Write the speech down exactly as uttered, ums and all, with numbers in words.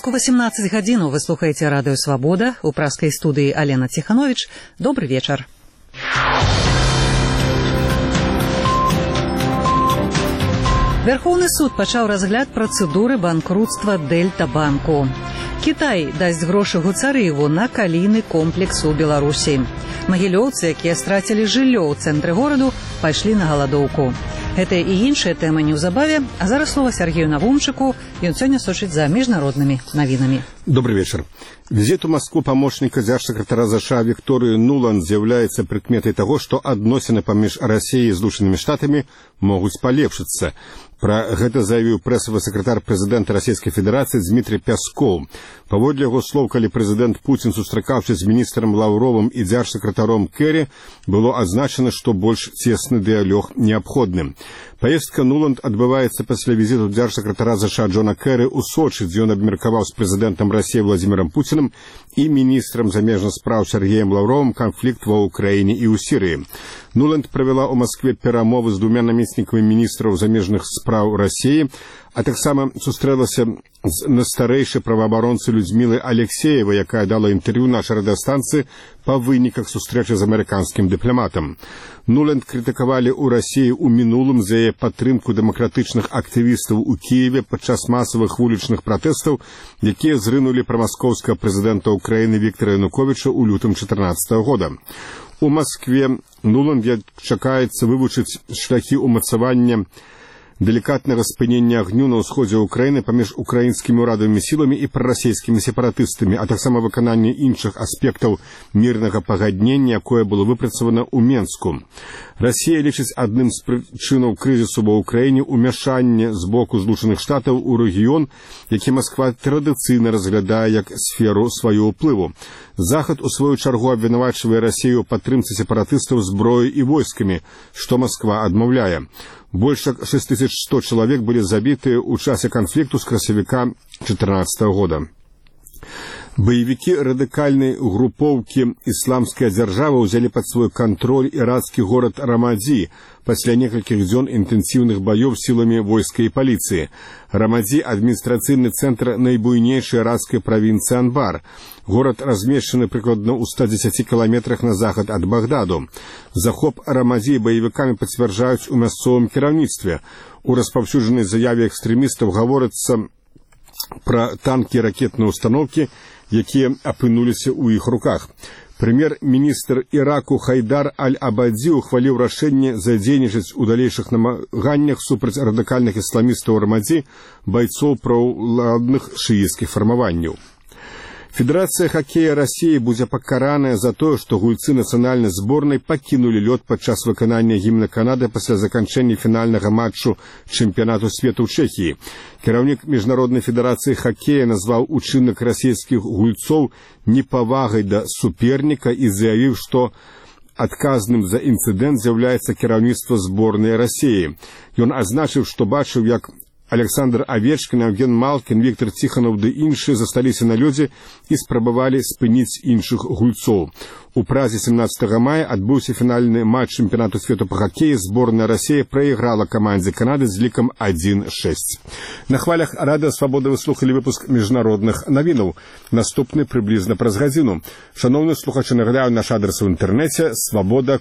беларуску восемнадцать гадзінаў вы слухаеце радыё Свабода, у праскай студыі Алена Ціхановіч. Добры вечар. Верховны суд пачаў разгляд працэдуры банкрутства Дельта-банку. Кітай дасць грошы Гуцарыеву на калійны комплекс у Беларусі. Магілёўцы, якія страцілі жыллё ў цэнтры гораду, пайшлі на галадоўку. Гэта і іншыя тэмы неўзабаве, а зараз слова Сергею Навумчыку, ён сёння сочыць за міжнароднымі навінамі. Добрый вечер. Визит в Москву помощника держсекретаря США Виктории Нуланд является прикметой того, что адносіны паміж Россией и Злучанымі Штатамі могуць палепшыцца. Пра гэта заявіў прэсавы сакратар прэзідэнта Расійскай Федэрацыі Дмітрий Пяскоў. Паводле яго слоў, калі прэзідэнт Пуцін сустракаўся з міністрам Лаўровым і дзяржсакратаром Кэрі, было адзначана, што больш цесны дыялог неабходны. Поездка Нуланд адбываецца пасля візіту дзяржсакратара США Джона Кэрі ў Сочы, дзе ён абмеркаваў з прэзідэнтам Расіі Владимиром Путиным і міністрам замежных спраў Сергеем Лаўровым канфлікт ва Ўкраіне і ў Сірыі. Нуланд правяла ў Маскве перамовы з двумя намеснікамі міністраў замежных спраў Расіі, а таксама сустрэлася з настарэйшай праваабаронцы Людмілай Алексеевай, якая дала інтэрв'ю нашай радыёстанцыі па выніках сустрэчы з амерыканскім дыпламатам. Нуланд крытыкавалі ў Расіі ў мінулым за яе падтрымку дэмакратычных актывістаў у Кіеве падчас масавых вулічных пратэстаў, якія зрынулі прамаскоўскага прэзідэнта Украіны Віктара Януковіча ў лютым чатырнаццатага года. У Маскве Нуланд чакаецца вывучыць шляхі ўмацавання деликатнага спынення агню на ўсходзе Украіны паміж украінскімі ўрадавымі сіламі і прарасійскімі сепаратыстамі, а таксама выкананне іншых аспектаў мірнага пагаднення, якое было выпрацавана ў Менску. Расія лічыць адным з прычынаў крызісу ва Ўкраіне ўмяшанне з боку Злучаных Штатаў у рэгіён, які Масква традыцыйна разглядае як сферу свайго ўплыву. Захад у сваю чаргу абвінавачвае Расію ў падтрымцы сепаратыстаў зброяй і войскамі, што Масква адмаўляе. Больш як шэсць тысяч сто чалавек былі забіты ў часе канфлікту з красавіка чатырнаццатага года. Баевікі радыкальнай групоўкі «Ісламская дзяржава» ўзялі пад свой кантроль ірацкі горад Рамадзі пасля некалькіх дзён інтэнсіўных баёў сіламі войска і паліцыі. Рамадзі – адміністрацыйны цэнтр найбуйнейшай ірацкай правінцыі Анбар. Горад размешчаны прыкладна ў ста дзесяці кіламетрах на захад ад Багдаду. Захоп Рамадзі баевікамі пацвярджаюць у мясцовым кіраўніцтве. У распаўсюджанай заяве экстрэмістаў гаворыцца пра танкі і ракетныя ўстаноўкі, якія апынуліся ў іх руках. Прэм'ер-міністр Іраку Хайдар Аль-Абадзі ухваліў рашэнне задзейнічаць у далейшых намаганнях супраць радыкальных ісламістаў Рамадзі байцоў праўладных шыіцкіх фармаванняў. Федэрацыя хакея Расіі будзе пакараная за тое, што гульцы нацыянальнай зборнай пакінулі лёд падчас выканання гімна Канады пасля заканчэння фінальнага матчу чэмпіянату свету ў Чэхіі. Кіраўнік міжнароднай федэрацыі хакея назваў учынак расійскіх гульцоў непавагай да суперніка і заявіў, што адказным за інцыдэнт з'яўляецца кіраўніцтва зборнай Расіі. Ён азначыў, што бачыў, як Александр Авечкин, Евген Малкин, Виктор Тихонов ды іншыя засталіся на лёдзе і спрабавалі спыніць іншых гульцоў. У Празе семнаццатага мая адбыўся фінальны матч чэмпіянату свету па хакеі. Зборная Расія прайграла камандзе Канады з лікам адзін шэсць. На хвалях радыё Свабода вы слухалі выпуск міжнародных навінаў. Наступны прыблізна праз гадзіну. Шановны слухачы, нагадаю наш адрес у інтэрнэце свабода